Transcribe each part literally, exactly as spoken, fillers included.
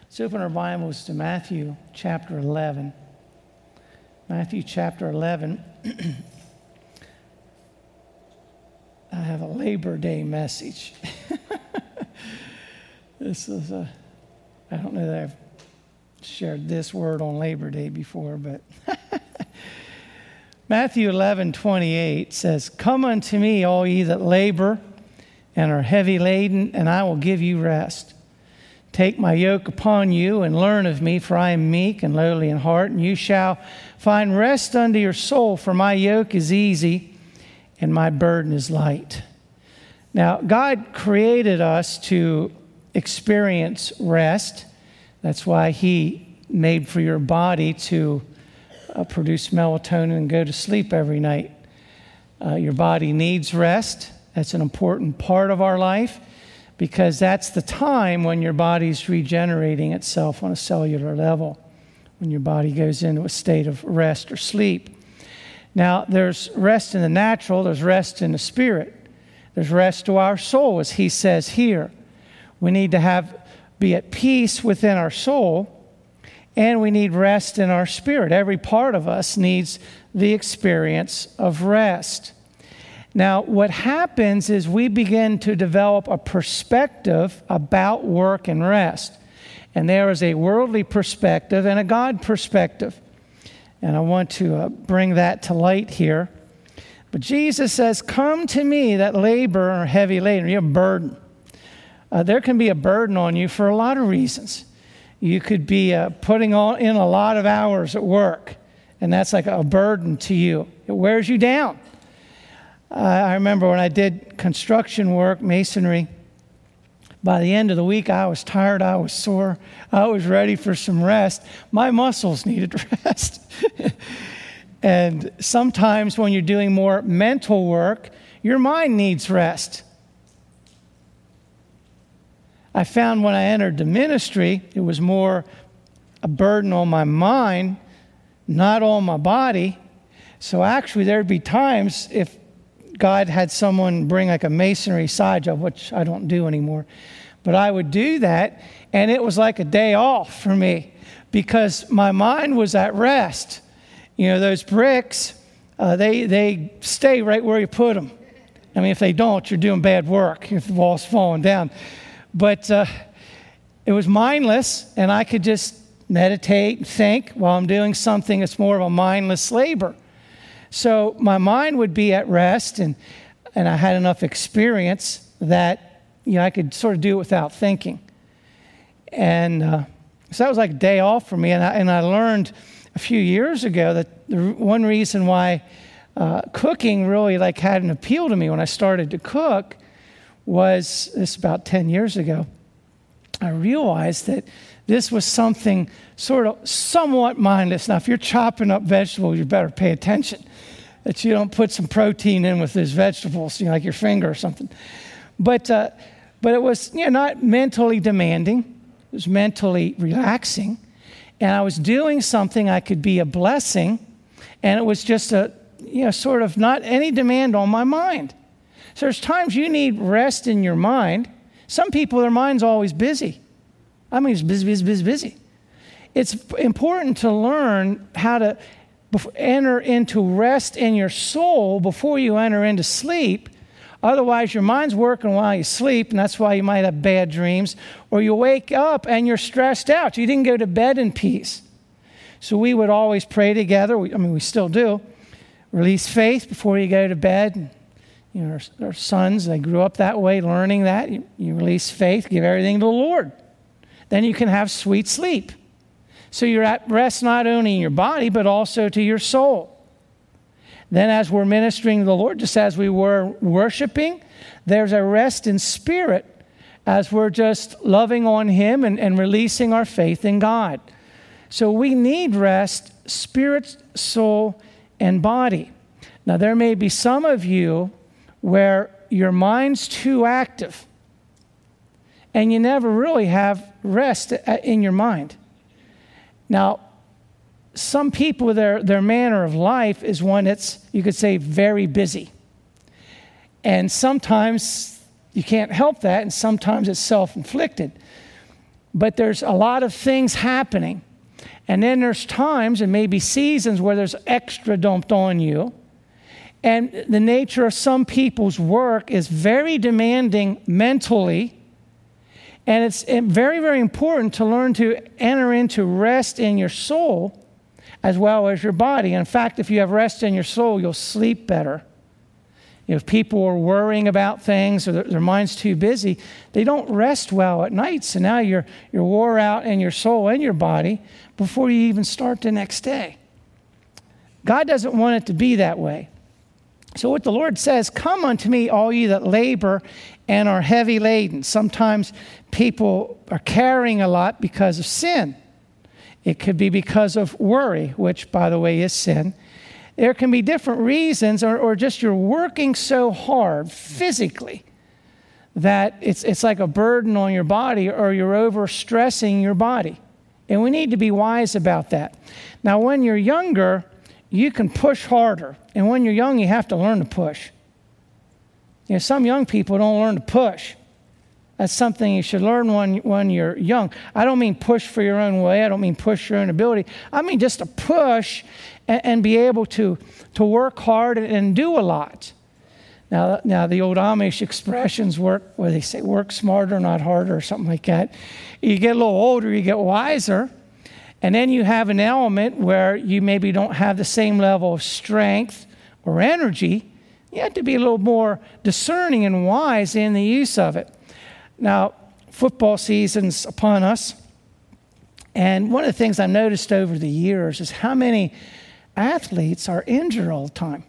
Let's open our Bibles to Matthew chapter eleven. Matthew chapter eleven. I have a Labor Day message. This is a, I don't know that I've shared this word on Labor Day before, but Matthew eleven twenty-eight says, "Come unto me, all ye that labor and are heavy laden, and I will give you rest. Take my yoke upon you and learn of me, for I am meek and lowly in heart, and you shall find rest unto your soul, for my yoke is easy and my burden is light." Now, God created us to experience rest. That's why He made for your body to uh, produce melatonin and go to sleep every night. Uh, your body needs rest. That's an important part of our life, because that's the time when your body's regenerating itself on a cellular level, when your body goes into a state of rest or sleep. Now, there's rest in the natural, there's rest in the spirit. There's rest to our soul, as he says here. We need to have be at peace within our soul, and we need rest in our spirit. Every part of us needs the experience of rest. Now, what happens is we begin to develop a perspective about work and rest. And there is a worldly perspective and a God perspective. And I want to uh, bring that to light here. But Jesus says, "Come to me that labor and are heavy laden." You have a burden. Uh, there can be a burden on you for a lot of reasons. You could be uh, putting on, in a lot of hours at work, and that's like a burden to you. It wears you down. Uh, I remember when I did construction work, masonry, by the end of the week, I was tired, I was sore, I was ready for some rest. My muscles needed rest. And sometimes when you're doing more mental work, your mind needs rest. I found when I entered the ministry, it was more a burden on my mind, not on my body. So actually, there'd be times if God had someone bring like a masonry side job, which I don't do anymore, but I would do that, and it was like a day off for me because my mind was at rest. You know, those bricks, uh, they they stay right where you put them. I mean, if they don't, you're doing bad work if the wall's falling down. But uh, it was mindless, and I could just meditate and think while I'm doing something that's more of a mindless labor. So my mind would be at rest, and and I had enough experience that, you know, I could sort of do it without thinking. And uh, so that was like a day off for me. And I, and I learned a few years ago that the one reason why uh, cooking really like had an appeal to me when I started to cook was, this about ten years ago, I realized that this was something sort of somewhat mindless. Now, if you're chopping up vegetables, you better pay attention that you don't put some protein in with those vegetables, you know, like your finger or something. But uh, but it was, you know, not mentally demanding. It was mentally relaxing. And I was doing something I could be a blessing. And it was just a, you know, sort of not any demand on my mind. So there's times you need rest in your mind. Some people, their mind's always busy. I mean, it's busy, busy, busy, busy. It's important to learn how to enter into rest in your soul before you enter into sleep. Otherwise, your mind's working while you sleep, and that's why you might have bad dreams. Or you wake up and you're stressed out. You didn't go to bed in peace. So we would always pray together. We, I mean, we still do. Release faith before you go to bed. You know, our, our sons, they grew up that way, learning that. You, you release faith, give everything to the Lord. Then you can have sweet sleep. So you're at rest not only in your body, but also to your soul. Then as we're ministering to the Lord, just as we were worshiping, there's a rest in spirit as we're just loving on Him and, and releasing our faith in God. So we need rest, spirit, soul, and body. Now, there may be some of you where your mind's too active and you never really have rest in your mind. Now, some people, their, their manner of life is one that's, you could say, very busy. And sometimes you can't help that, and sometimes it's self-inflicted. but there's a lot of things happening. And then there's times and maybe seasons where there's extra dumped on you. And the nature of some people's work is very demanding mentally. And it's very, very important to learn to enter into rest in your soul as well as your body. In fact, if you have rest in your soul, you'll sleep better. If people are worrying about things or their mind's too busy, they don't rest well at night. So now you're, you're wore out in your soul and your body before you even start the next day. God doesn't want it to be that way. So what the Lord says, come unto me, all you that labor and are heavy laden. Sometimes people are carrying a lot because of sin. It could be because of worry, which, by the way, is sin. There can be different reasons, or, or just you're working so hard physically that it's it's like a burden on your body, or you're overstressing your body. And we need to be wise about that. Now, when you're younger, you can push harder. And when you're young, you have to learn to push. You know, some young people don't learn to push. That's something you should learn when, when you're young. I don't mean push for your own way. I don't mean push your own ability. I mean just to push and, and be able to, to work hard and, and do a lot. Now, now, the old Amish expressions work, where they say work smarter, not harder, or something like that. You get a little older, you get wiser. And then you have an element where you maybe don't have the same level of strength or energy. You have to be a little more discerning and wise in the use of it. Now, football season's upon us. And one of the things I've noticed over the years is how many athletes are injured all the time.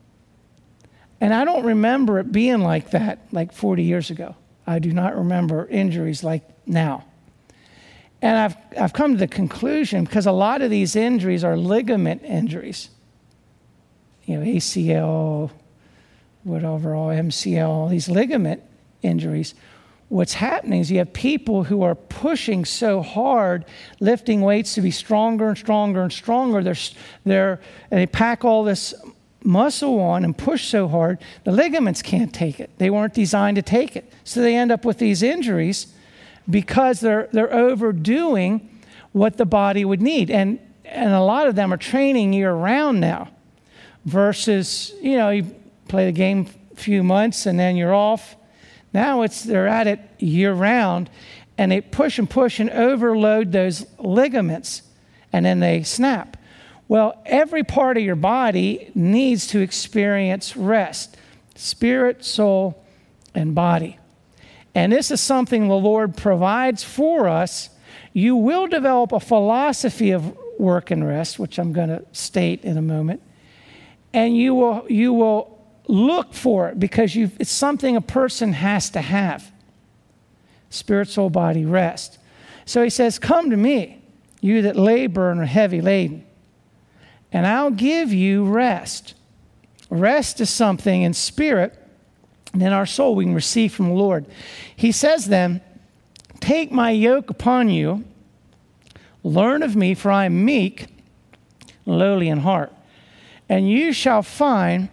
And I don't remember it being like that like forty years ago. I do not remember injuries like now. And I've I've come to the conclusion, because a lot of these injuries are ligament injuries. You know, A C L, whatever, all M C L, these ligament injuries. What's happening is you have people who are pushing so hard, lifting weights to be stronger and stronger and stronger. They're, they're, and they pack all this muscle on and push so hard, the ligaments can't take it. They weren't designed to take it. So they end up with these injuries because they're they're overdoing what the body would need. And and a lot of them are training year-round now versus, you know, you play the game a few months and then you're off. Now it's they're at it year-round, and they push and push and overload those ligaments, and then they snap. Well, every part of your body needs to experience rest, spirit, soul, and body. And this is something the Lord provides for us. You will develop a philosophy of work and rest, which I'm going to state in a moment. And you will you will look for it, because you've, it's something a person has to have. Spirit, soul, body, rest. So he says, come to me, you that labor and are heavy laden, and I'll give you rest. Rest is something in spirit and in our soul we can receive from the Lord. He says then, take my yoke upon you, learn of me, for I am meek and lowly in heart, and you shall find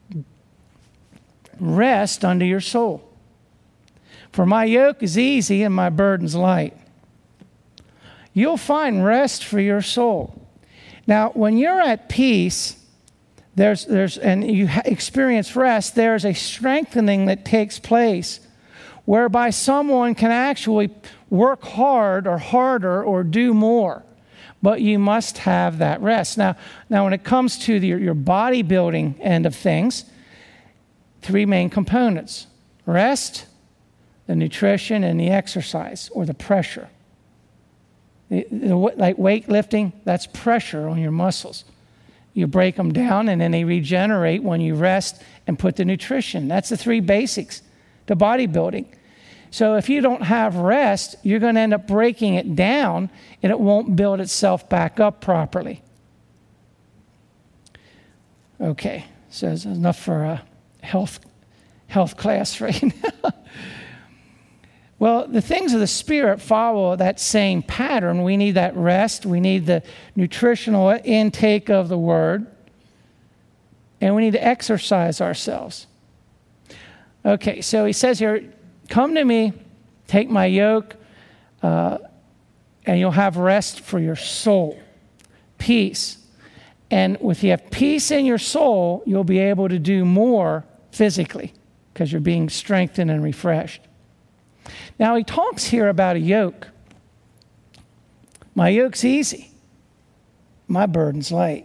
rest unto your soul. For my yoke is easy and my burden's light. You'll find rest for your soul. Now, when you're at peace, there's there's and you experience rest, there's a strengthening that takes place whereby someone can actually work hard or harder or do more. But you must have that rest. Now, now when it comes to the, your bodybuilding end of things, three main components: rest, the nutrition, and the exercise or the pressure. The, the, like weightlifting, that's pressure on your muscles. You break them down and then they regenerate when you rest and put the nutrition. That's the three basics to bodybuilding. So if you don't have rest, you're going to end up breaking it down and it won't build itself back up properly. Okay, so that's enough for a health health class right now. Well, the things of the Spirit follow that same pattern. We need that rest. We need the nutritional intake of the Word. And we need to exercise ourselves. Okay, so he says here, come to me, take my yoke, uh, and you'll have rest for your soul, peace. And if you have peace in your soul, you'll be able to do more physically because you're being strengthened and refreshed. Now, he talks here about a yoke. My yoke's easy. My burden's light.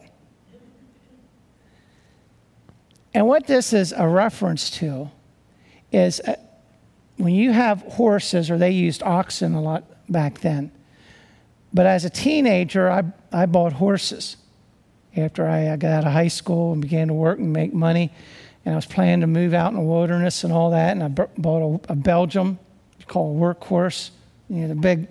And what this is a reference to is uh, when you have horses, or they used oxen a lot back then. But as a teenager, I, I bought horses. After I, I got out of high school and began to work and make money, and I was planning to move out in the wilderness and all that, and I b- bought a, a Belgium called a workhorse, you know, the big,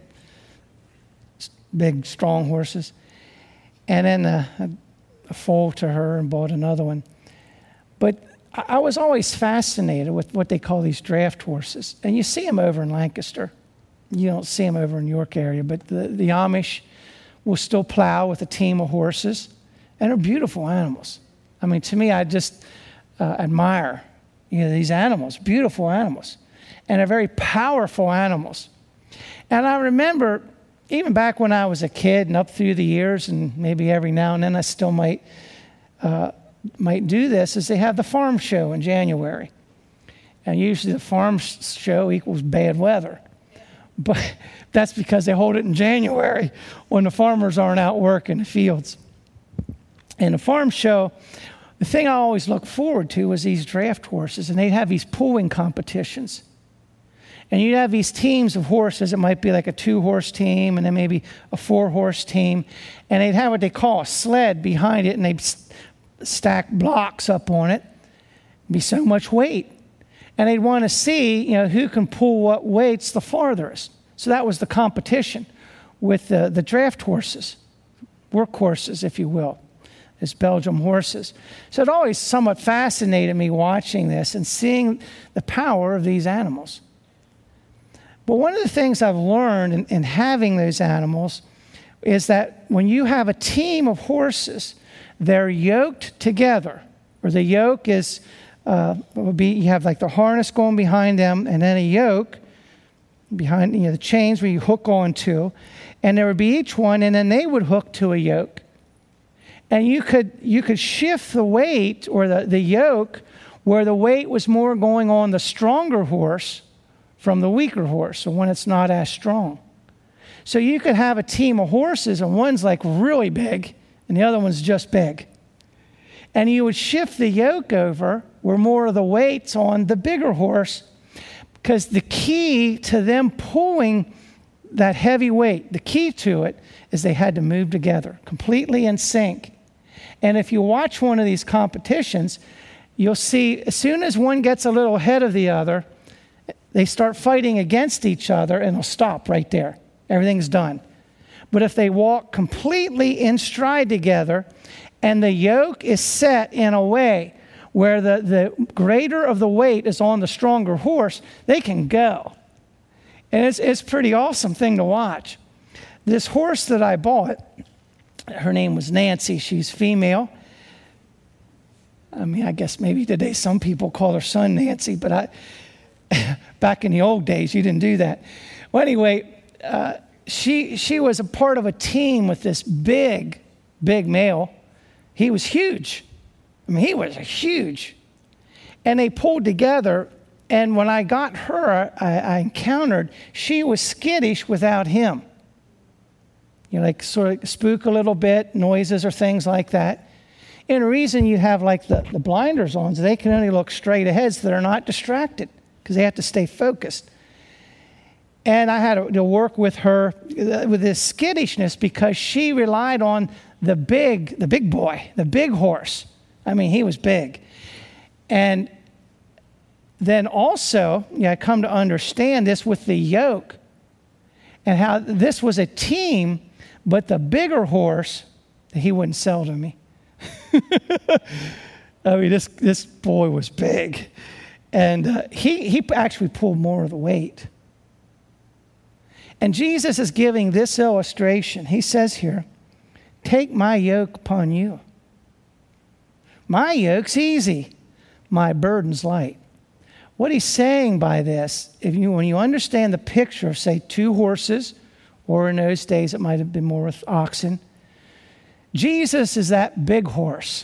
big, strong horses. And then uh, a, a foal to her and bought another one. But I, I was always fascinated with what they call these draft horses. And you see them over in Lancaster. You don't see them over in York area, but the, the Amish will still plow with a team of horses. And they're beautiful animals. I mean, to me, I just uh, admire, you know, these animals, beautiful animals. And they're very powerful animals. And I remember, even back when I was a kid and up through the years, and maybe every now and then I still might uh, might do this, is they have the farm show in January. And usually the farm show equals bad weather. But that's because they hold it in January when the farmers aren't out working the fields. And the farm show, the thing I always look forward to was these draft horses, and they'd have these pulling competitions. And you'd have these teams of horses. It might be like a two-horse team and then maybe a four-horse team. And they'd have what they call a sled behind it, and they'd st- stack blocks up on it. It'd be so much weight. And they'd want to see, you know, who can pull what weights the farthest. So that was the competition with the, the draft horses, workhorses, if you will, as Belgium horses. So it always somewhat fascinated me watching this and seeing the power of these animals. But one of the things I've learned in, in having those animals is that when you have a team of horses, they're yoked together, or the yoke is, uh, would be, you have like the harness going behind them, and then a yoke behind, you know, the chains where you hook onto, and there would be each one, and then they would hook to a yoke. And you could you could shift the weight or the, the yoke where the weight was more going on the stronger horse from the weaker horse, so when it's not as strong. So you could have a team of horses, and one's like really big, and the other one's just big. And you would shift the yoke over where more of the weight's on the bigger horse, because the key to them pulling that heavy weight, the key to it is they had to move together, completely in sync. And if you watch one of these competitions, you'll see as soon as one gets a little ahead of the other, they start fighting against each other, and they'll stop right there. Everything's done. But if they walk completely in stride together, and the yoke is set in a way where the, the greater of the weight is on the stronger horse, they can go. And it's it's a pretty awesome thing to watch. This horse that I bought, her name was Nancy. She's female. I mean, I guess maybe today some people call her son Nancy, but I, back in the old days, you didn't do that. Well, anyway, uh, she she was a part of a team with this big, big male. He was huge. I mean, he was huge. And they pulled together, and when I got her, I, I encountered, she was skittish without him. You know, like sort of spook a little bit, noises or things like that. And the reason you have like the, the blinders on is they can only look straight ahead so they're not distracted because they have to stay focused. And I had to, to work with her with this skittishness because she relied on the big, the big boy, the big horse. I mean, he was big. And then also, yeah, I come to understand this with the yoke and how this was a team, but the bigger horse, he wouldn't sell to me. I mean, this this boy was big. And uh, he, he actually pulled more of the weight. And Jesus is giving this illustration. He says here, take my yoke upon you. My yoke's easy. My burden's light. What he's saying by this, if you when you understand the picture of, say, two horses or in those days it might have been more with oxen. Jesus is that big horse.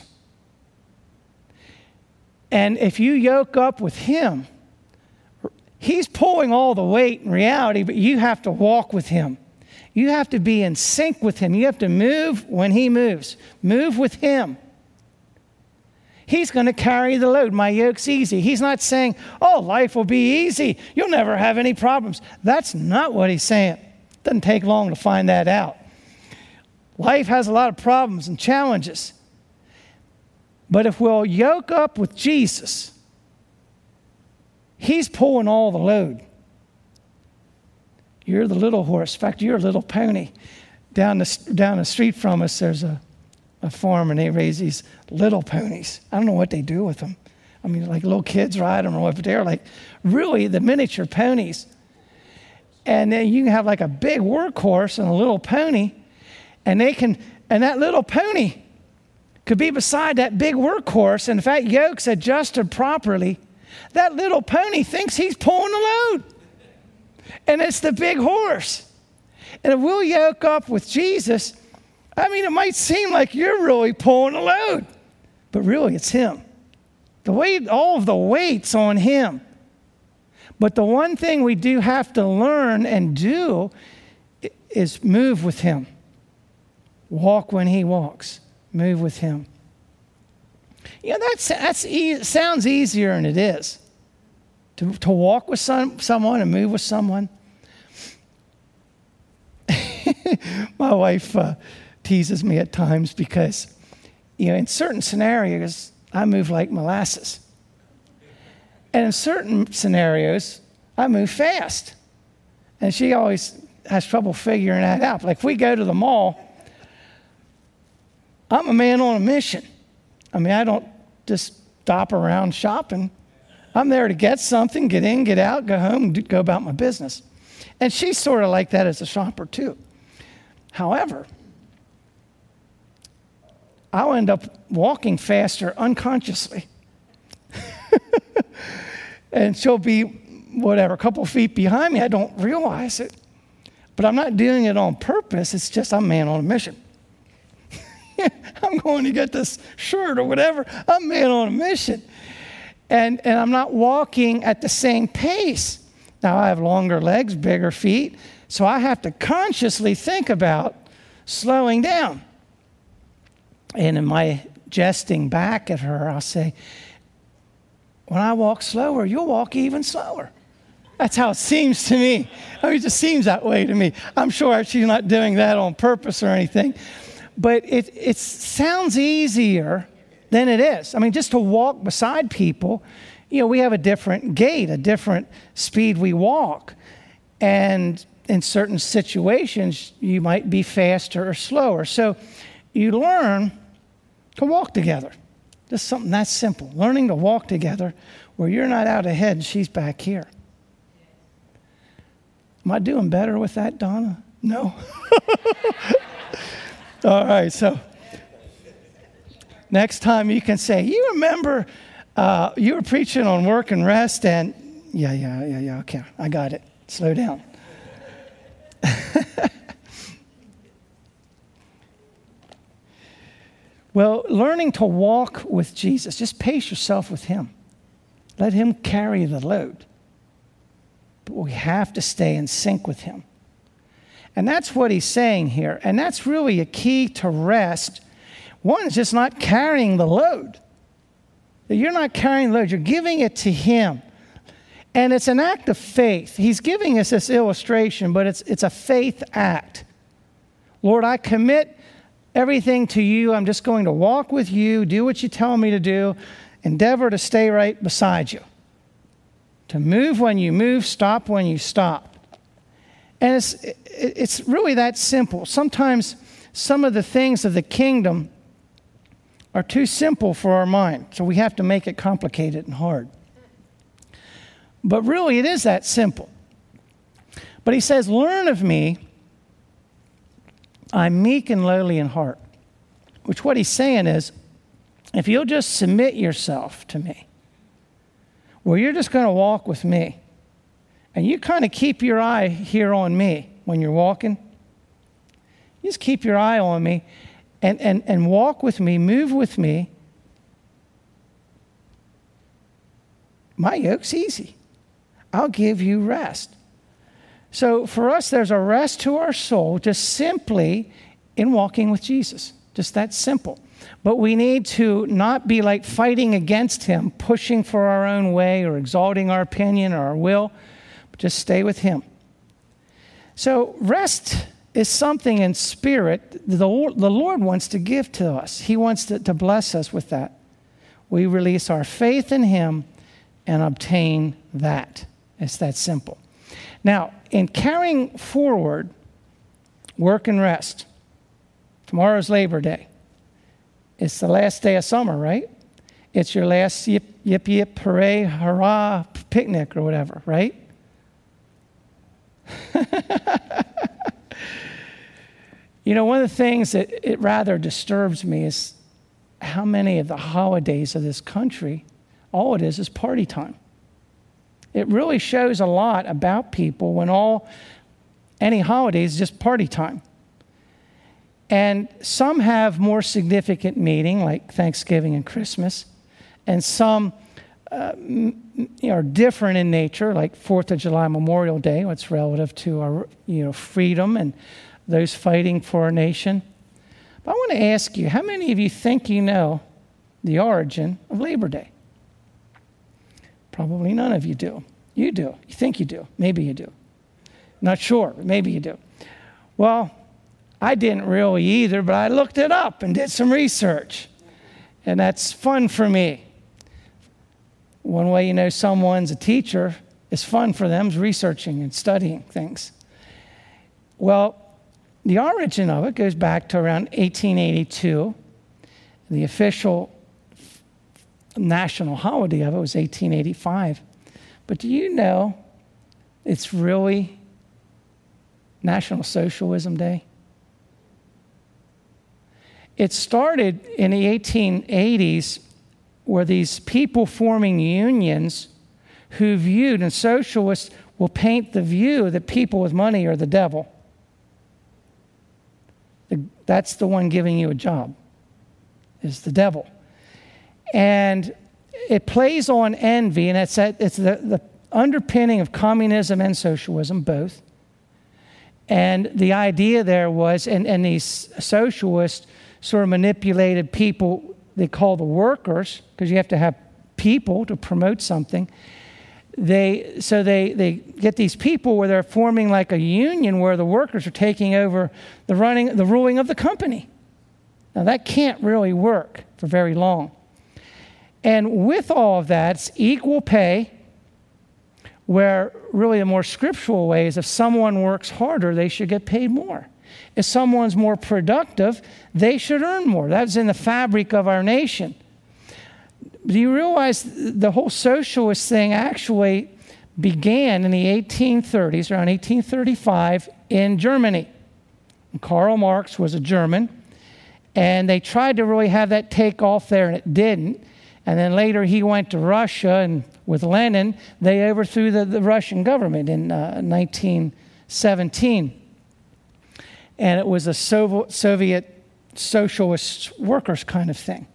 And if you yoke up with him, he's pulling all the weight in reality, but you have to walk with him. You have to be in sync with him. You have to move when he moves. Move with him. He's going to carry the load. My yoke's easy. He's not saying, oh, life will be easy. You'll never have any problems. That's not what he's saying. It doesn't take long to find that out. Life has a lot of problems and challenges. But if we'll yoke up with Jesus, he's pulling all the load. You're the little horse. In fact, you're a little pony. Down the, down the street from us, there's a, a farm, and they raise these little ponies. I don't know what they do with them. I mean, like little kids ride them or what, but they're like really the miniature ponies. And then you can have like a big workhorse and a little pony, and they can, and that little pony could be beside that big workhorse, and if that yoke's adjusted properly, that little pony thinks he's pulling the load. And it's the big horse. And if we'll yoke up with Jesus, I mean, it might seem like you're really pulling the load, but really it's him. The weight, all of the weight's on him. But the one thing we do have to learn and do is move with him. Walk when he walks. Move with him. You know, that's, that's e- sounds easier than it is. To, to walk with some, someone and move with someone. My wife uh, teases me at times because, you know, in certain scenarios, I move like molasses. And in certain scenarios, I move fast. And she always has trouble figuring that out. Like if we go to the mall, I'm a man on a mission. I mean, I don't just stop around shopping. I'm there to get something, get in, get out, go home, and go about my business. And she's sort of like that as a shopper too. However, I'll end up walking faster unconsciously. And she'll be, whatever, a couple feet behind me. I don't realize it. But I'm not doing it on purpose. It's just I'm a man on a mission. I'm going to get this shirt or whatever. I'm a man on a mission. And, and I'm not walking at the same pace. Now, I have longer legs, bigger feet, so I have to consciously think about slowing down. And in my jesting back at her, I'll say, when I walk slower, you'll walk even slower. That's how it seems to me. I mean, it just seems that way to me. I'm sure she's not doing that on purpose or anything. But it, it sounds easier than it is. I mean, just to walk beside people, you know, we have a different gait, a different speed we walk. And in certain situations, you might be faster or slower. So you learn to walk together. Just something that simple. Learning to walk together where you're not out ahead and she's back here. Am I doing better with that, Donna? No. All right, so next time you can say, you remember uh, you were preaching on work and rest, and yeah, yeah, yeah, yeah, okay, I got it. Slow down. Well, learning to walk with Jesus, just pace yourself with him. Let him carry the load. But we have to stay in sync with him. And that's what he's saying here. And that's really a key to rest. One is just not carrying the load. You're not carrying the load. You're giving it to him. And it's an act of faith. He's giving us this illustration, but it's, it's a faith act. Lord, I commit everything to you. I'm just going to walk with you, do what you tell me to do, endeavor to stay right beside you. To move when you move, stop when you stop. And it's, it's really that simple. Sometimes some of the things of the kingdom are too simple for our mind, so we have to make it complicated and hard. But really, it is that simple. But he says, learn of me, I'm meek and lowly in heart. Which what he's saying is, if you'll just submit yourself to me, well, you're just going to walk with me, and you kind of keep your eye here on me when you're walking, You just keep your eye on me and, and, and walk with me, move with me. My yoke's easy. I'll give you rest. So for us, there's a rest to our soul just simply in walking with Jesus. Just that simple. But we need to not be like fighting against him, pushing for our own way or exalting our opinion or our will, but just stay with him. So rest is something in spirit the Lord, the Lord wants to give to us. He wants to, to bless us with that. We release our faith in him and obtain that. It's that simple. Now, in carrying forward work and rest, tomorrow's Labor Day. It's the last day of summer, right? It's your last yip, yip, yip, hooray, hurrah, picnic or whatever, right? You know, one of the things that it rather disturbs me is how many of the holidays of this country, all it is is party time. It really shows a lot about people when all, any holiday is just party time. And some have more significant meaning, like Thanksgiving and Christmas. And some uh, you know, are different in nature, like fourth of July, Memorial Day, what's relative to our you know, freedom and those fighting for our nation. But I want to ask you, how many of you think you know the origin of Labor Day? Probably none of you do. You do. You think you do. Maybe you do. Not sure, but maybe you do. Well, I didn't really either, but I looked it up and did some research. And that's fun for me. One way you know someone's a teacher is fun for them is researching and studying things. Well, the origin of it goes back to around eighteen eighty-two. The official national holiday of it was eighteen eighty-five. But do you know it's really National Socialism Day? It started in the eighteen eighties where these people forming unions who viewed, and socialists will paint the view that people with money are the devil. That's the one giving you a job, is the devil. And it plays on envy, and it's, a, it's the, the underpinning of communism and socialism, both. And the idea there was, and, and these socialists sort of manipulated people they call the workers, because you have to have people to promote something. They so they, they get these people where they're forming like a union where the workers are taking over the running, the ruling of the company. Now that can't really work for very long. And with all of that, it's equal pay, where really a more scriptural way is if someone works harder, they should get paid more. If someone's more productive, they should earn more. That's in the fabric of our nation. Do you realize the whole socialist thing actually began in the eighteen thirties, around eighteen thirty-five, in Germany? And Karl Marx was a German, and they tried to really have that take off there, and it didn't. And then later he went to Russia, and with Lenin, they overthrew the, the Russian government in uh, nineteen seventeen. And it was a Soviet socialist workers kind of thing.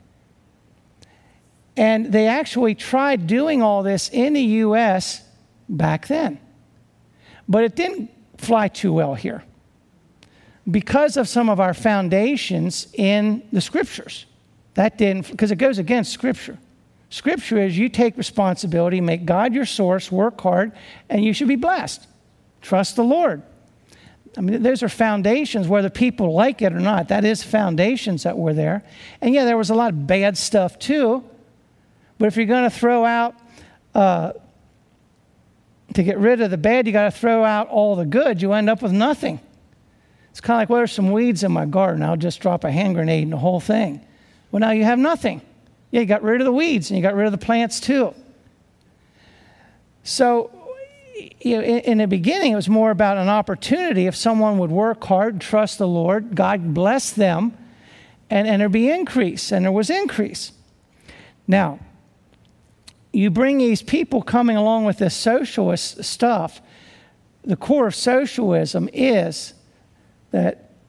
And they actually tried doing all this in the U S back then. But it didn't fly too well here because of some of our foundations in the scriptures. That didn't, because it goes against scripture. Scripture is you take responsibility, make God your source, work hard, and you should be blessed. Trust the Lord. I mean, those are foundations, whether people like it or not. That is foundations that were there. And yeah, there was a lot of bad stuff too. But if you're going to throw out, uh, to get rid of the bad, you got to throw out all the good. You end up with nothing. It's kind of like, well, there's some weeds in my garden. I'll just drop a hand grenade in the whole thing. Well, now you have nothing. Yeah, you got rid of the weeds and you got rid of the plants too. So, you know, in, in the beginning, it was more about an opportunity. If someone would work hard, trust the Lord, God bless them, and, and there'd be increase, and there was increase. Now, you bring these people coming along with this socialist stuff. The core of socialism is that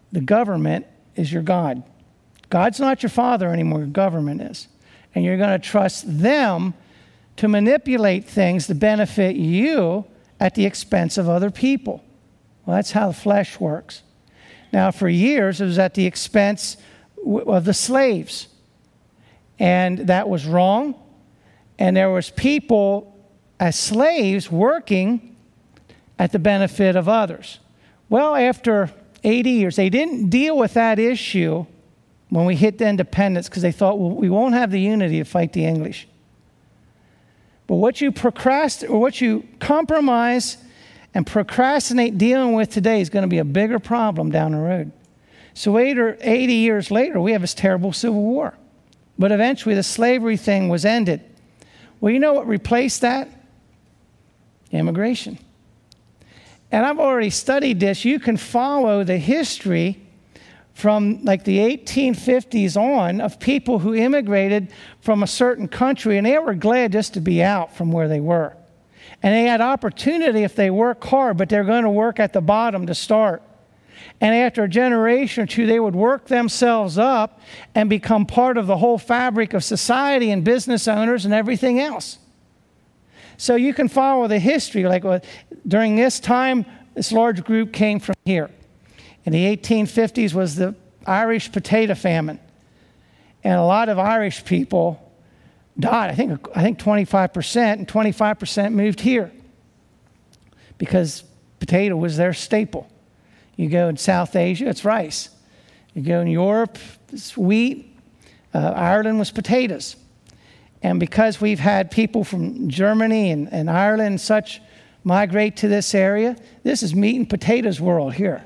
the government is your God. God's not your father anymore, your government is. And you're going to trust them to manipulate things to benefit you at the expense of other people. Well, that's how the flesh works. Now, for years, it was at the expense of the slaves. And that was wrong. And there was people as slaves working at the benefit of others. Well, after eighty years, they didn't deal with that issue when we hit the independence because they thought, well, we won't have the unity to fight the English. But what you procrastinate, or what you compromise and procrastinate dealing with today is going to be a bigger problem down the road. So eighty years later, we have this terrible civil war. But eventually the slavery thing was ended. Well, you know what replaced that? Immigration. And I've already studied this. You can follow the history from like the eighteen fifties on of people who immigrated from a certain country, and they were glad just to be out from where they were. And they had opportunity if they work hard, but they're going to work at the bottom to start. And after a generation or two, they would work themselves up and become part of the whole fabric of society and business owners and everything else. So you can follow the history. Like uh, during this time, this large group came from here. In the eighteen fifties was the Irish potato famine. And a lot of Irish people died. I think, I think twenty-five percent, and twenty-five percent moved here because potato was their staple. You go in South Asia, it's rice. You go in Europe, it's wheat. Uh, Ireland was potatoes. And because we've had people from Germany and, and Ireland and such migrate to this area, this is meat and potatoes world here.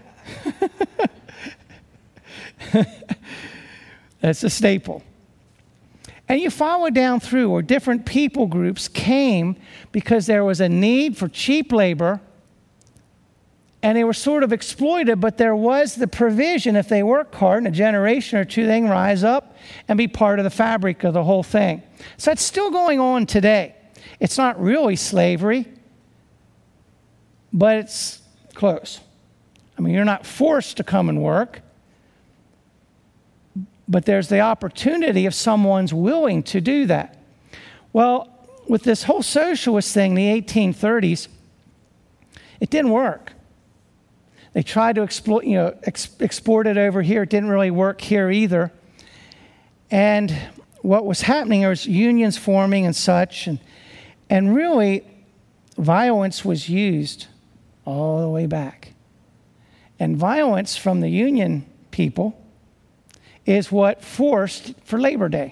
That's a staple. And you follow down through where different people groups came because there was a need for cheap labor. And they were sort of exploited, but there was the provision. If they work hard, in a generation or two, they can rise up and be part of the fabric of the whole thing. So that's still going on today. It's not really slavery, but it's close. I mean, you're not forced to come and work, but there's the opportunity if someone's willing to do that. Well, with this whole socialist thing, the eighteen thirties, it didn't work. They tried to exploit, you know, ex- export it over here. It didn't really work here either. And what was happening, there was unions forming and such, and and really violence was used all the way back. And violence from the union people is what forced for Labor Day.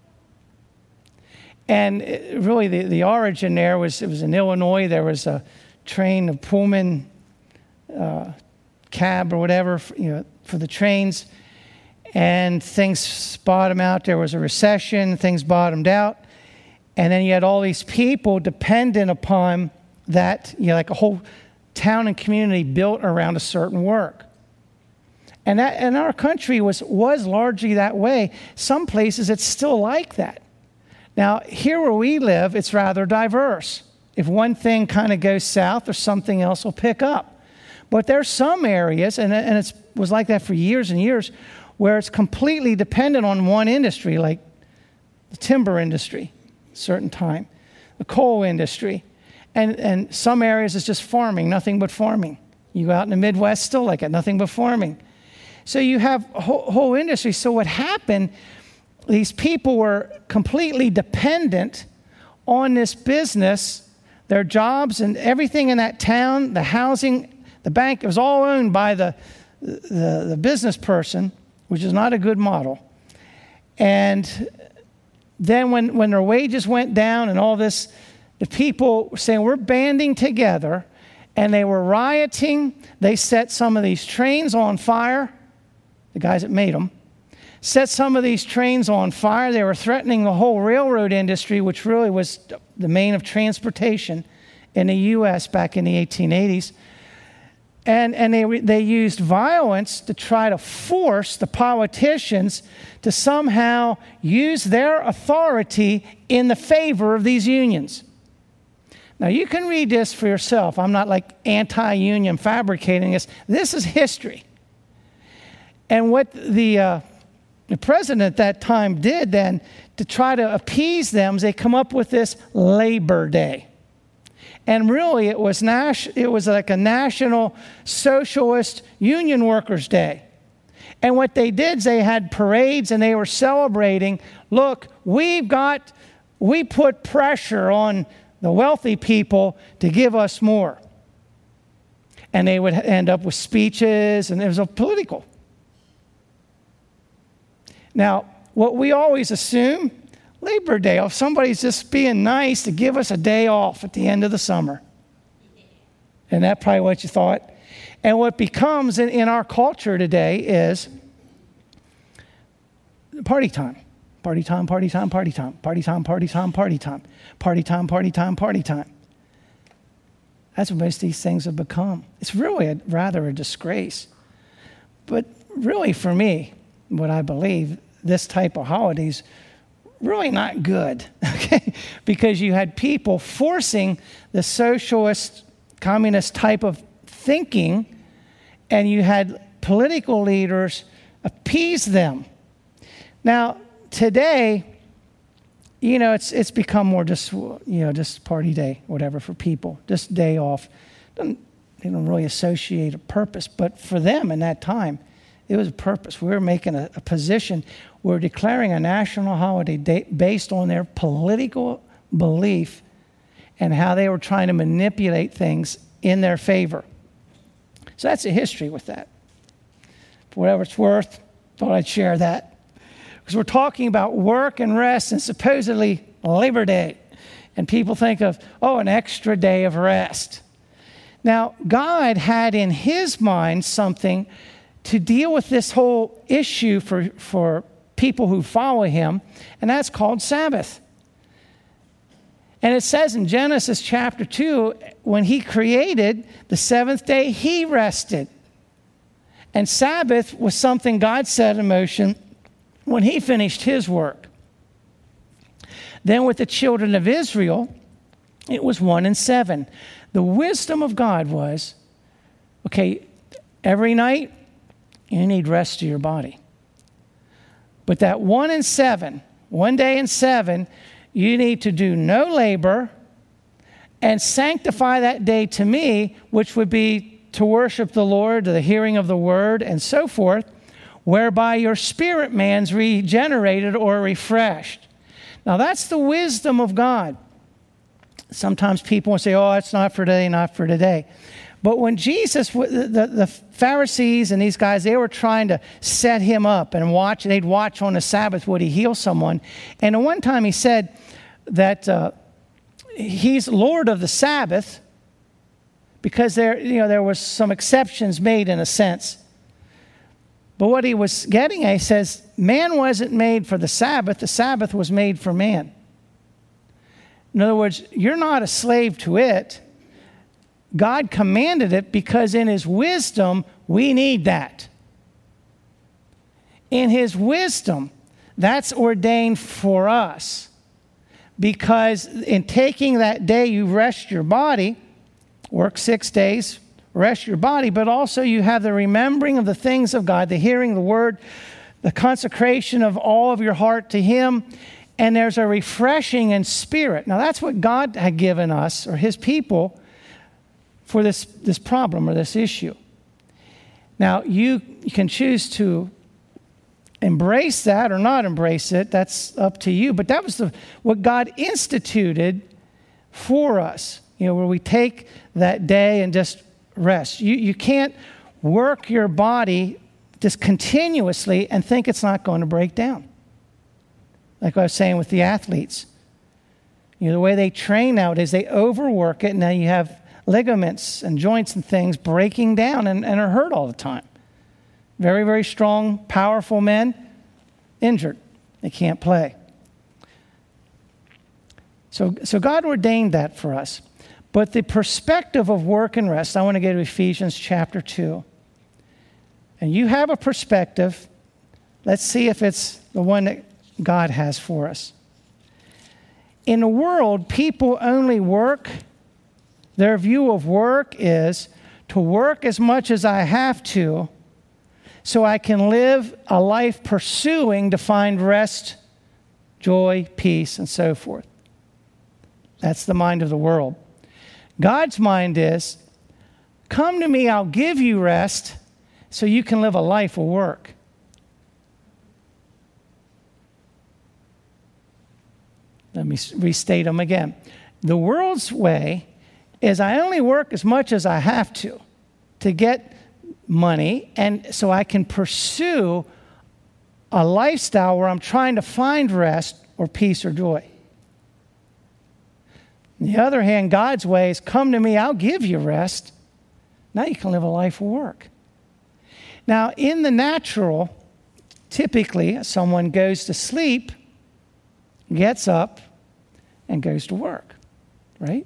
And it, really the, the origin there was, it was in Illinois. There was a train, a Pullman uh, cab or whatever, for, you know, for the trains. And things bottomed out. There was a recession. Things bottomed out. And then you had all these people dependent upon that, you know, like a whole town and community built around a certain work. And that, and our country was, was largely that way. Some places it's still like that. Now, here where we live, it's rather diverse. If one thing kind of goes south, or something else will pick up. But there's some areas, and, and it was like that for years and years, where it's completely dependent on one industry, like the timber industry, at a certain time, the coal industry. And, and some areas it's just farming, nothing but farming. You go out in the Midwest, still like it, nothing but farming. So you have a whole, whole industry. So what happened, these people were completely dependent on this business, their jobs and everything in that town, the housing, the bank. It was all owned by the, the, the business person, which is not a good model. And then when, when their wages went down and all this, the people were saying, we're banding together, and they were rioting. They set some of these trains on fire. The guys that made them set some of these trains on fire. They were threatening the whole railroad industry, which really was the main of transportation in the U S back in the eighteen eighties. And, and they, they used violence to try to force the politicians to somehow use their authority in the favor of these unions. Now, you can read this for yourself. I'm not like anti-union fabricating this. This is history. And what the, uh, the president at that time did then to try to appease them is they come up with this Labor Day. And really it was, nas- it was like a National Socialist Union Workers Day. And what they did is they had parades and they were celebrating, look, we've got, we put pressure on the wealthy people to give us more. And they would end up with speeches, and it was a political. Now, what we always assume, Labor Day, if somebody's just being nice to give us a day off at the end of the summer. And that's probably what you thought. And what becomes in, in our culture today is party time. Party time, party time, party time. Party time, party time, party time. Party time, party time, party time. That's what most of these things have become. It's really a, rather a disgrace. But really for me, what I believe, this type of holidays, really not good, okay? Because you had people forcing the socialist, communist type of thinking, and you had political leaders appease them. Now, today, you know, it's it's become more just, you know, just party day, whatever, for people, just day off. Doesn't, they don't really associate a purpose, but for them in that time, it was a purpose. We were making a, a position. We were declaring a national holiday day based on their political belief and how they were trying to manipulate things in their favor. So that's the history with that. For whatever it's worth, thought I'd share that. Because we're talking about work and rest and supposedly Labor Day. And people think of, oh, an extra day of rest. Now, God had in his mind something to deal with this whole issue for, for people who follow him, and that's called Sabbath. And it says in Genesis chapter two, when he created the seventh day, he rested. And Sabbath was something God set in motion when he finished his work. Then with the children of Israel, it was one and seven. The wisdom of God was, okay, every night you need rest to your body. But that one and seven, one day and seven, you need to do no labor and sanctify that day to me, which would be to worship the Lord, the hearing of the word, and so forth, whereby your spirit man's regenerated or refreshed. Now that's the wisdom of God. Sometimes people will say, oh, it's not for today, not for today. But when Jesus, the, the Pharisees and these guys, they were trying to set him up and watch, they'd watch on the Sabbath, would he heal someone? And at one time he said that uh, he's Lord of the Sabbath because there, you know, there was some exceptions made in a sense. But what he was getting at, he says, man wasn't made for the Sabbath, the Sabbath was made for man. In other words, you're not a slave to it. God commanded it because in his wisdom, we need that. In his wisdom, that's ordained for us. Because in taking that day, you rest your body, work six days, rest your body, but also you have the remembering of the things of God, the hearing the word, the consecration of all of your heart to him, and there's a refreshing in spirit. Now that's what God had given us, or his people, for this, this problem or this issue. Now, you, you can choose to embrace that or not embrace it. That's up to you. But that was the, what God instituted for us, you know, where we take that day and just rest. You, you can't work your body just continuously and think it's not going to break down. Like I was saying with the athletes. You know, the way they train nowadays, they overwork it, and now you have ligaments and joints and things breaking down and, and are hurt all the time. Very, very strong, powerful men, injured. They can't play. So, so God ordained that for us. But the perspective of work and rest, I want to go to Ephesians chapter two. And you have a perspective. Let's see if it's the one that God has for us. In the world, people only work. Their view of work is to work as much as I have to so I can live a life pursuing to find rest, joy, peace, and so forth. That's the mind of the world. God's mind is, come to me, I'll give you rest so you can live a life of work. Let me restate them again. The world's way is I only work as much as I have to to get money, and so I can pursue a lifestyle where I'm trying to find rest or peace or joy. On the other hand, God's way is, come to me, I'll give you rest. Now you can live a life of work. Now, in the natural, typically someone goes to sleep, gets up, and goes to work, right?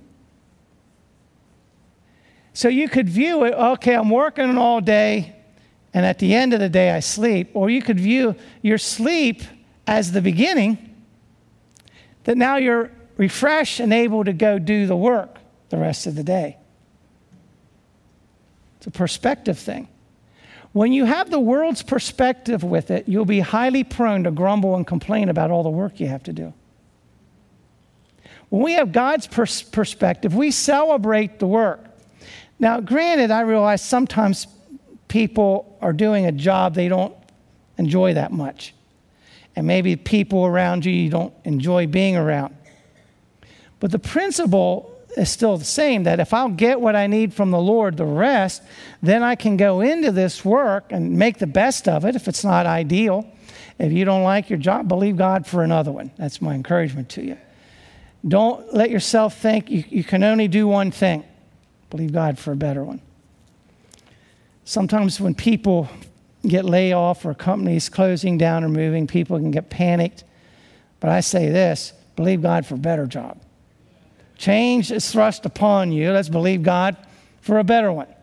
So you could view it, okay, I'm working all day, and at the end of the day I sleep. Or you could view your sleep as the beginning, that now you're refreshed and able to go do the work the rest of the day. It's a perspective thing. When you have the world's perspective with it, you'll be highly prone to grumble and complain about all the work you have to do. When we have God's pers- perspective, we celebrate the work. Now, granted, I realize sometimes people are doing a job they don't enjoy that much. And maybe people around you you don't enjoy being around. But the principle is still the same, that if I'll get what I need from the Lord, the rest, then I can go into this work and make the best of it if it's not ideal. If you don't like your job, believe God for another one. That's my encouragement to you. Don't let yourself think you, you can only do one thing. Believe God for a better one. Sometimes when people get laid off or companies closing down or moving, people can get panicked. But I say this, believe God for a better job. Change is thrust upon you. Let's believe God for a better one.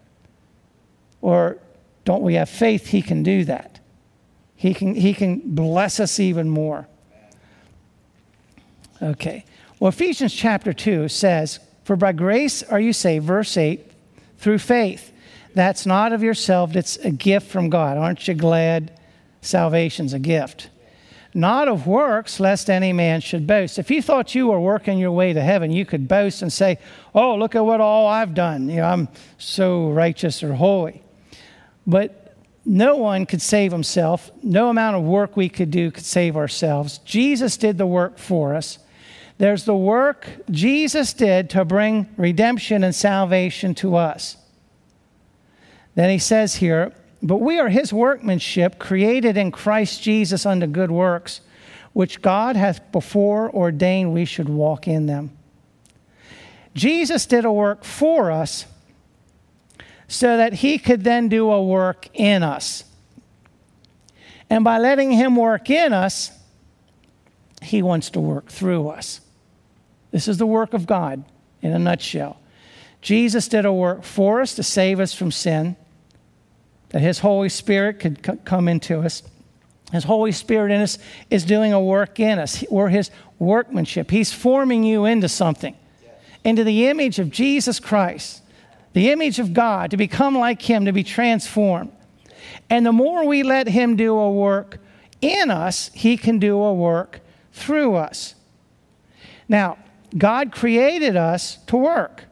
Or don't we have faith He can do that? He can, he can bless us even more. Okay. Well, Ephesians chapter two says, for by grace are you saved, verse eight, through faith. That's not of yourself, it's a gift from God. Aren't you glad salvation's a gift? Not of works, lest any man should boast. If you thought you were working your way to heaven, you could boast and say, oh, look at what all I've done. You know, I'm so righteous or holy. But no one could save himself. No amount of work we could do could save ourselves. Jesus did the work for us. There's the work Jesus did to bring redemption and salvation to us. Then he says here, but we are His workmanship, created in Christ Jesus unto good works, which God hath before ordained we should walk in them. Jesus did a work for us so that He could then do a work in us. And by letting Him work in us, He wants to work through us. This is the work of God in a nutshell. Jesus did a work for us to save us from sin, that His Holy Spirit could c- come into us. His Holy Spirit in us is doing a work in us. We're His workmanship. He's forming you into something, into the image of Jesus Christ, the image of God, to become like Him, to be transformed. And the more we let Him do a work in us, He can do a work through us. Now, God created us to work.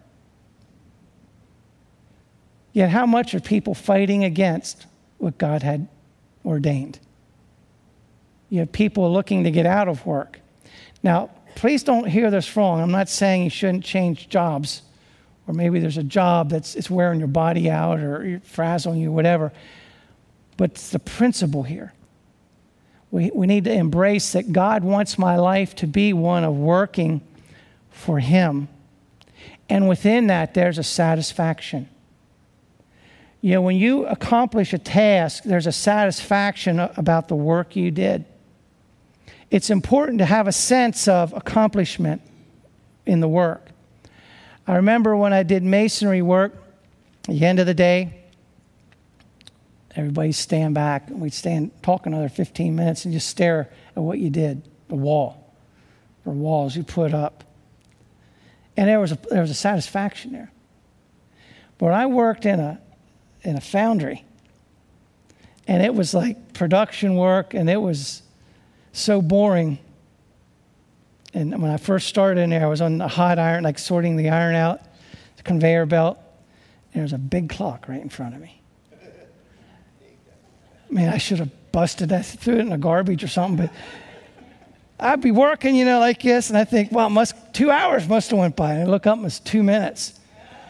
Yet how much are people fighting against what God had ordained? You have people looking to get out of work. Now, please don't hear this wrong. I'm not saying you shouldn't change jobs, or maybe there's a job that's it's wearing your body out or frazzling you, whatever. But it's the principle here. We, we need to embrace that God wants my life to be one of working for Him. And within that, there's a satisfaction. You know, when you accomplish a task, there's a satisfaction about the work you did. It's important to have a sense of accomplishment in the work. I remember when I did masonry work, at the end of the day, everybody stand back, and we'd stand, talk another fifteen minutes and just stare at what you did, the wall, or walls you put up. And there was a, there was a satisfaction there. But when I worked in a in a foundry, And it was like production work, and it was so boring. And when I first started in there, I was on the hot iron, like sorting the iron out, the conveyor belt, and there was a big clock right in front of me. Man, I should have busted that, threw it in the garbage or something, but I'd be working, you know, like this, and I think, well, it must, two hours must have went by. And I look up, and it was two minutes.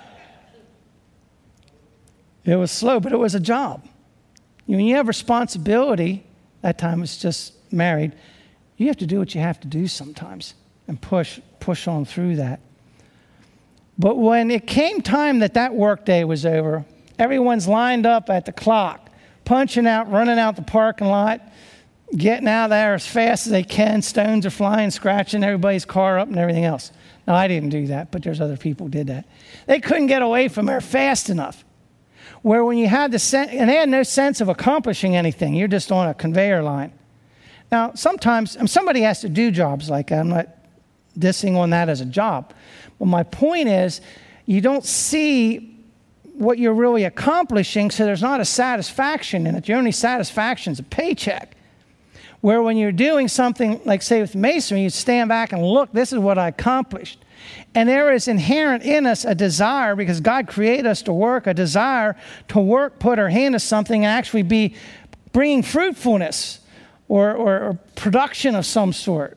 It was slow, but it was a job. When you have responsibility, that time it's just married, you have to do what you have to do sometimes and push push on through that. But when it came time that that work day was over, everyone's lined up at the clock, punching out, running out the parking lot, getting out of there as fast as they can. Stones are flying, scratching everybody's car up and everything else. Now, I didn't do that, but there's other people who did that. They couldn't get away from there fast enough. Where when you had the sense, and they had no sense of accomplishing anything, you're just on a conveyor line. Now, sometimes um, somebody has to do jobs like that. I'm not dissing on that as a job. But my point is, you don't see what you're really accomplishing, so there's not a satisfaction in it. Your only satisfaction is a paycheck. Where when you're doing something, like say with masonry, you stand back and look, this is what I accomplished. And there is inherent in us a desire, because God created us to work, a desire to work, put our hand to something, and actually be bringing fruitfulness or, or, or production of some sort.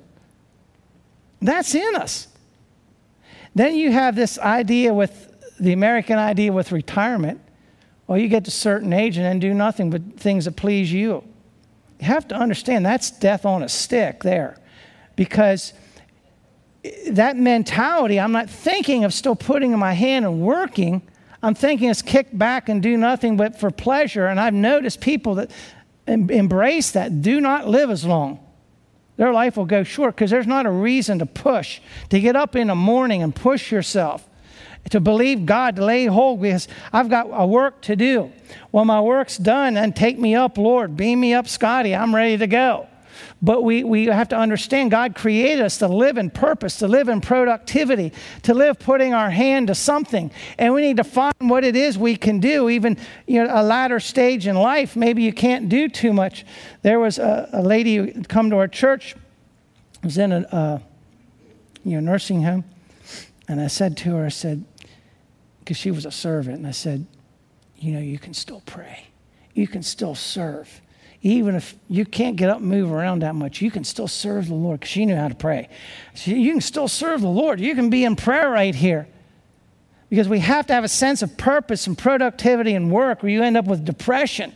That's in us. Then you have this idea with the American idea with retirement. Well, you get to a certain age and then do nothing but things that please you. You have to understand that's death on a stick there, because that mentality, I'm not thinking of still putting in my hand and working. I'm thinking it's kick back and do nothing but for pleasure. And I've noticed people that em- embrace that do not live as long. Their life will go short because there's not a reason to push, to get up in the morning and push yourself, to believe God, to lay hold, because I've got a work to do. When my work's done, then take me up, Lord. Beam me up, Scotty. I'm ready to go. But we, we have to understand God created us to live in purpose, to live in productivity, to live putting our hand to something. And we need to find what it is we can do, even you know, a latter stage in life. Maybe you can't do too much. There was a, a lady who had come to our church, was in a uh, you know, nursing home. And I said to her, I said, because she was a servant, and I said, you know, you can still pray. You can still serve. Even if you can't get up and move around that much, you can still serve the Lord, because she knew how to pray. So you can still serve the Lord. You can be in prayer right here, because we have to have a sense of purpose and productivity and work, or you end up with depression.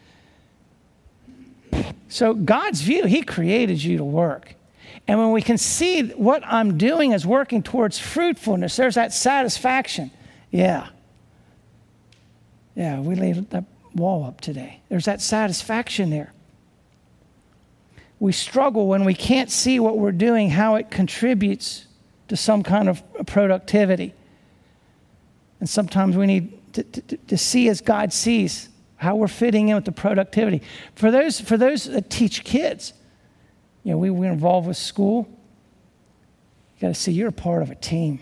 So God's view, He created you to work. And when we can see what I'm doing is working towards fruitfulness, there's that satisfaction. Yeah. Yeah, we laid that wall up today. There's that satisfaction there. We struggle when we can't see what we're doing, how it contributes to some kind of productivity. And sometimes we need to, to, to see as God sees, how we're fitting in with the productivity. For those, for those that teach kids, you know, we, we're involved with school. You got to see you're a part of a team.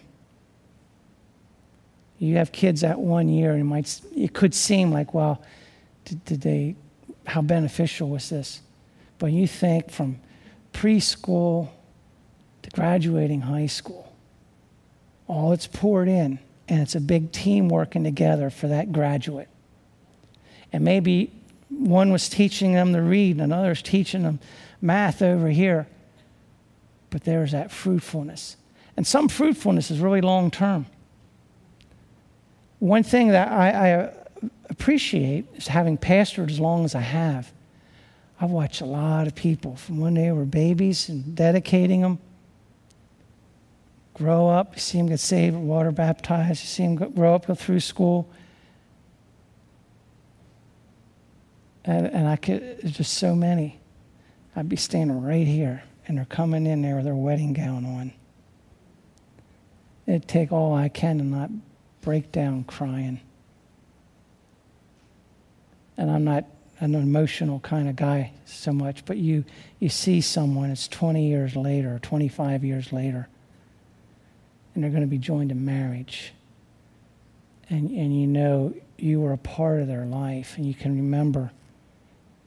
You have kids that one year, and it might it could seem like, well, did, did they? How beneficial was this? But you think from preschool to graduating high school, all it's poured in, and it's a big team working together for that graduate. And maybe one was teaching them to read, and another's teaching them math over here. But there's that fruitfulness, and some fruitfulness is really long term. One thing that I, I appreciate is having pastored as long as I have. I've watched a lot of people from when they were babies and dedicating them, grow up, you see them get saved, water baptized, you see them grow up, go through school. And, and I could, there's just so many. I'd be standing right here, and they're coming in there with their wedding gown on. It'd take all I can to not break down crying. And I'm not an emotional kind of guy so much, but you you see someone, it's twenty years later, or twenty-five years later, and they're going to be joined in marriage. And, and you know you were a part of their life, and you can remember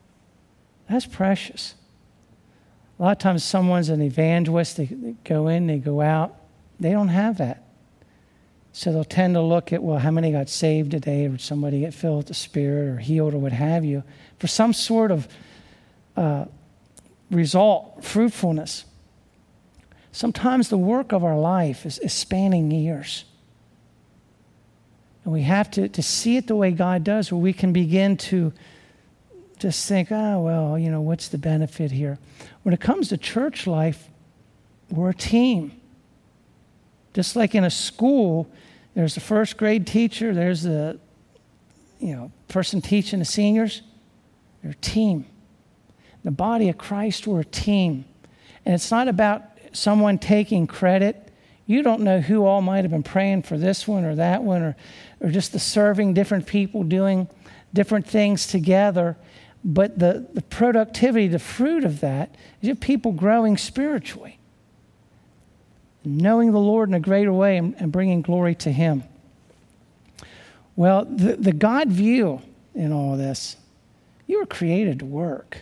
That's precious. A lot of times someone's an evangelist, they, they go in, they go out. They don't have that. So they'll tend to look at, well, how many got saved today, or somebody get filled with the Spirit or healed or what have you, for some sort of uh, result, fruitfulness. Sometimes the work of our life is, is spanning years. And we have to, to see it the way God does, where we can begin to just think, oh, well, you know, what's the benefit here? When it comes to church life, we're a team. Just like in a school, there's the first grade teacher, there's the, you know, person teaching the seniors. They're a team. The body of Christ, we're a team. And it's not about someone taking credit. You don't know who all might have been praying for this one or that one, or, or just the serving different people, doing different things together. But the, the productivity, the fruit of that, is your people growing spiritually, knowing the Lord in a greater way and, and bringing glory to Him. Well, the, the God view in all this, you were created to work,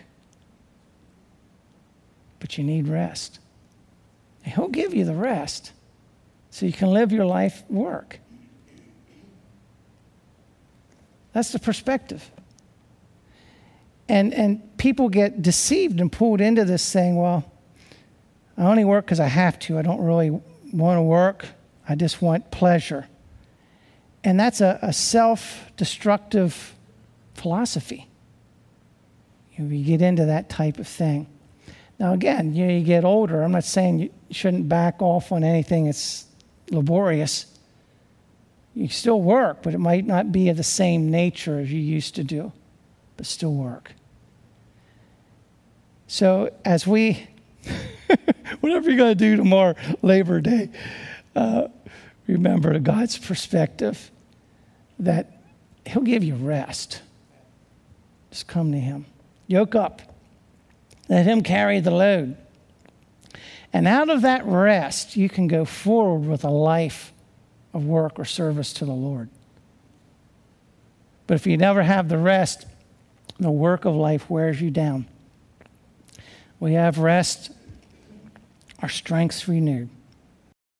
but you need rest. And He'll give you the rest so you can live your life work. That's the perspective. And and people get deceived and pulled into this saying, well, I only work because I have to. I don't really want to work. I just want pleasure. And that's a, a self-destructive philosophy. You, know, you get into that type of thing. Now, again, you know, you get older. I'm not saying you shouldn't back off on anything that's laborious. You still work, but it might not be of the same nature as you used to do, but still work. So as we, whatever you're going to do tomorrow, Labor Day, uh, remember God's perspective that He'll give you rest. Just come to Him. Yoke up. Let Him carry the load. And out of that rest, you can go forward with a life of work or service to the Lord. But if you never have the rest, the work of life wears you down. We have rest, our strength's renewed.